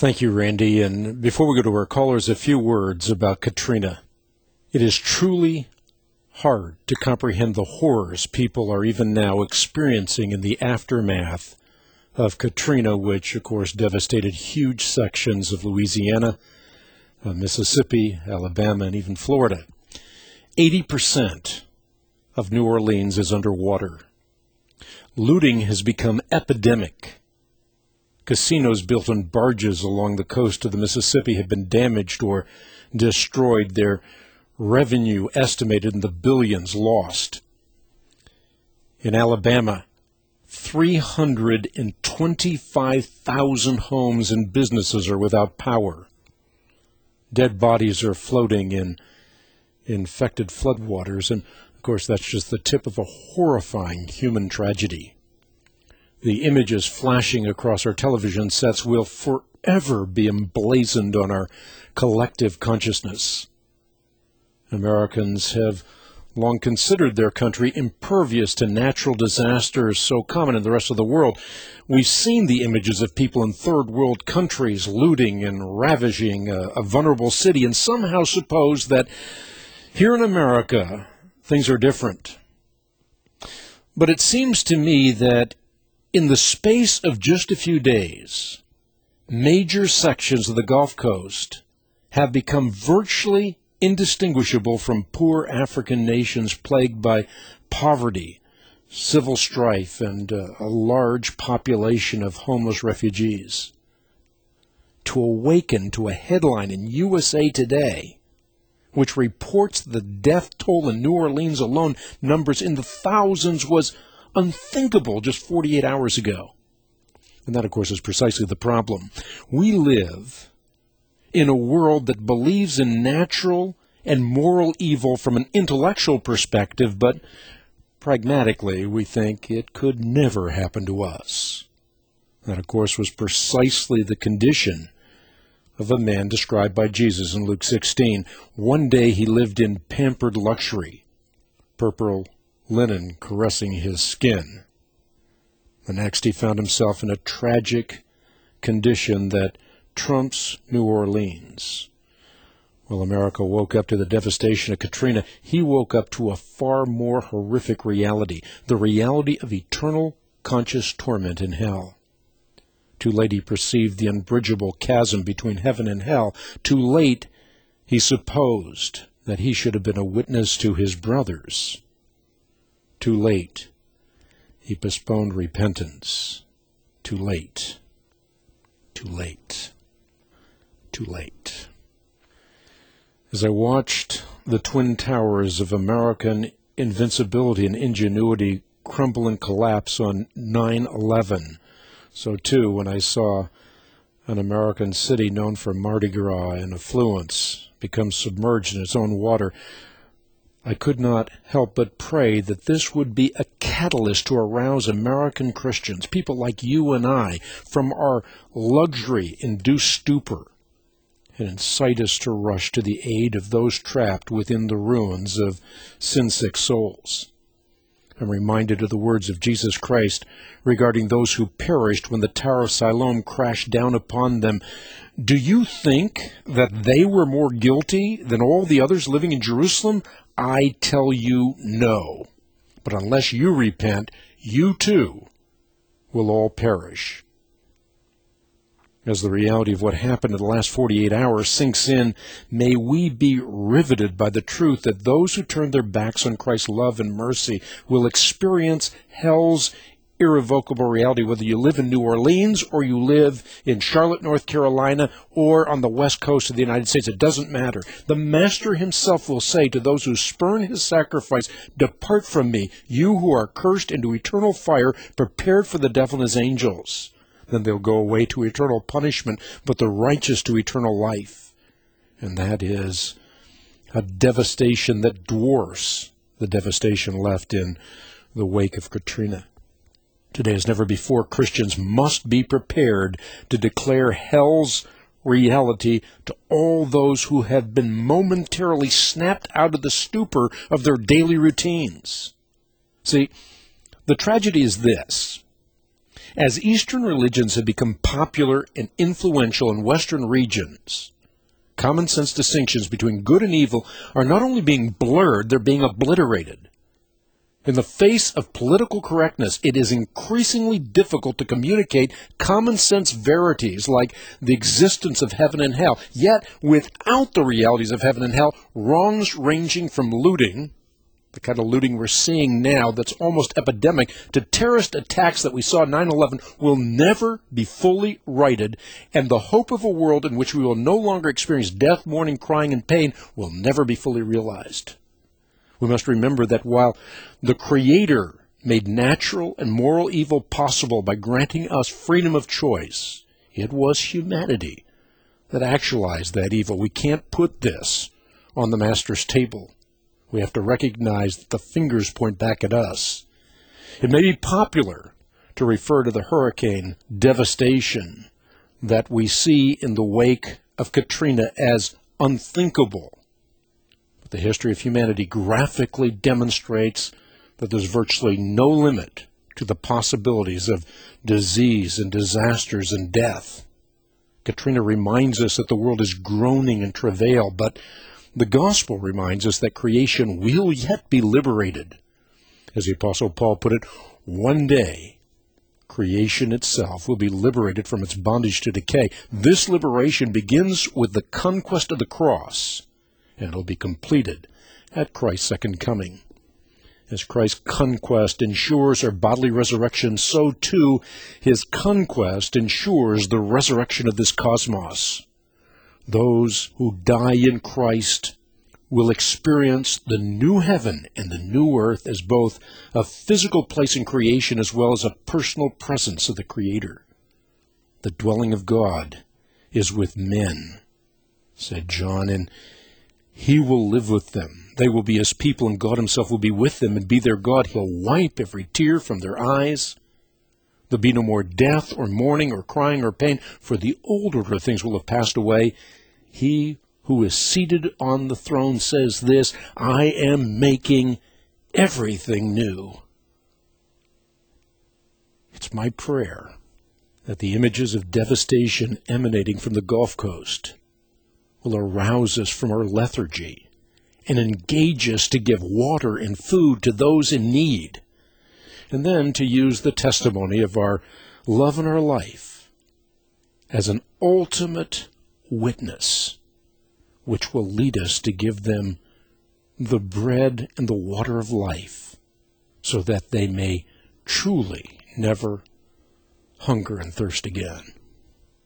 Thank you, Randy. And before we go to our callers, a few words about Katrina. It is truly hard to comprehend the horrors people are even now experiencing in the aftermath of Katrina, which, of course, devastated huge sections of Louisiana, Mississippi, Alabama, and even Florida. 80% of New Orleans is underwater. Looting has become epidemic. Casinos built on barges along the coast of the Mississippi have been damaged or destroyed, their revenue estimated in the billions lost. In Alabama, 325,000 homes and businesses are without power. Dead bodies are floating in infected floodwaters, and of course that's just the tip of a horrifying human tragedy. The images flashing across our television sets will forever be emblazoned on our collective consciousness. Americans have long considered their country impervious to natural disasters so common in the rest of the world. We've seen the images of people in third world countries looting and ravaging a vulnerable city, and somehow suppose that here in America things are different. But it seems to me that in the space of just a few days, major sections of the Gulf Coast have become virtually indistinguishable from poor African nations plagued by poverty, civil strife, and a large population of homeless refugees. To awaken to a headline in USA Today, which reports the death toll in New Orleans alone numbers in the thousands, was unthinkable just 48 hours ago. And that, of course, is precisely the problem. We live in a world that believes in natural and moral evil from an intellectual perspective, but pragmatically we think it could never happen to us. That, of course, was precisely the condition of a man described by Jesus in Luke 16. One day he lived in pampered luxury, purple linen caressing his skin. The next he found himself in a tragic condition that trumps New Orleans. Well, America woke up to the devastation of Katrina. He woke up to a far more horrific reality, the reality of eternal conscious torment in hell. Too late he perceived the unbridgeable chasm between heaven and hell. Too late he supposed that he should have been a witness to his brothers. Too late he postponed repentance. Too late. Too late. Too late. As I watched the twin towers of American invincibility and ingenuity crumble and collapse on 9/11, so too when I saw an American city known for Mardi Gras and affluence become submerged in its own water, I could not help but pray that this would be a catalyst to arouse American Christians, people like you and I, from our luxury-induced stupor, and incite us to rush to the aid of those trapped within the ruins of sin-sick souls. I'm reminded of the words of Jesus Christ regarding those who perished when the Tower of Siloam crashed down upon them. Do you think that they were more guilty than all the others living in Jerusalem? I tell you no. But unless you repent, you too will all perish. As the reality of what happened in the last 48 hours sinks in, may we be riveted by the truth that those who turn their backs on Christ's love and mercy will experience hell's irrevocable reality, whether you live in New Orleans or you live in Charlotte, North Carolina, or on the west coast of the United States. It doesn't matter. The Master himself will say to those who spurn his sacrifice, "Depart from me, you who are cursed, into eternal fire, prepared for the devil and his angels." Then they'll go away to eternal punishment, but the righteous to eternal life. And that is a devastation that dwarfs the devastation left in the wake of Katrina. Today, as never before, Christians must be prepared to declare hell's reality to all those who have been momentarily snapped out of the stupor of their daily routines. See, the tragedy is this. As Eastern religions have become popular and influential in Western regions, common sense distinctions between good and evil are not only being blurred, they're being obliterated. In the face of political correctness, it is increasingly difficult to communicate common sense verities like the existence of heaven and hell. Yet, without the realities of heaven and hell, wrongs ranging from looting, the kind of looting we're seeing now that's almost epidemic, to terrorist attacks that we saw 9/11 will never be fully righted, and the hope of a world in which we will no longer experience death, mourning, crying, and pain will never be fully realized. We must remember that while the Creator made natural and moral evil possible by granting us freedom of choice, it was humanity that actualized that evil. We can't put this on the Master's table. We have to recognize that the fingers point back at us. It may be popular to refer to the hurricane devastation that we see in the wake of Katrina as unthinkable. The history of humanity graphically demonstrates that there's virtually no limit to the possibilities of disease and disasters and death. Katrina reminds us that the world is groaning in travail, but the gospel reminds us that creation will yet be liberated. As the Apostle Paul put it, one day creation itself will be liberated from its bondage to decay. This liberation begins with the conquest of the cross, and it'll be completed at Christ's second coming. As Christ's conquest ensures our bodily resurrection, so too his conquest ensures the resurrection of this cosmos. Those who die in Christ will experience the new heaven and the new earth as both a physical place in creation as well as a personal presence of the Creator. The dwelling of God is with men, said John, and he will live with them. They will be his people, and God himself will be with them and be their God. He'll wipe every tear from their eyes. There'll be no more death or mourning or crying or pain, for the old order of things will have passed away. He who is seated on the throne says this, I am making everything new. It's my prayer that the images of devastation emanating from the Gulf Coast will arouse us from our lethargy and engage us to give water and food to those in need, and then to use the testimony of our love and our life as an ultimate witness, which will lead us to give them the bread and the water of life, so that they may truly never hunger and thirst again.